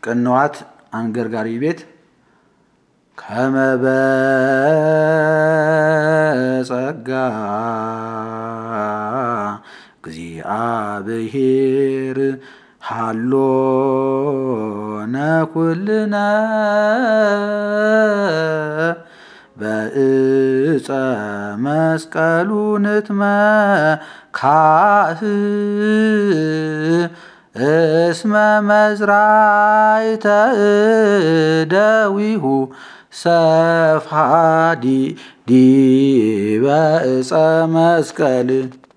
ቅንዋት አንገርጋሪ ቤት ከመበጸጋ እግዚአብሔር ሃሎነ ኩልነ በእፀ መስቀሉ ንትመካህ እስመ መዝራዕተ እደዊሁ ሰፍሐ ዲበ ዕፀ መስቀል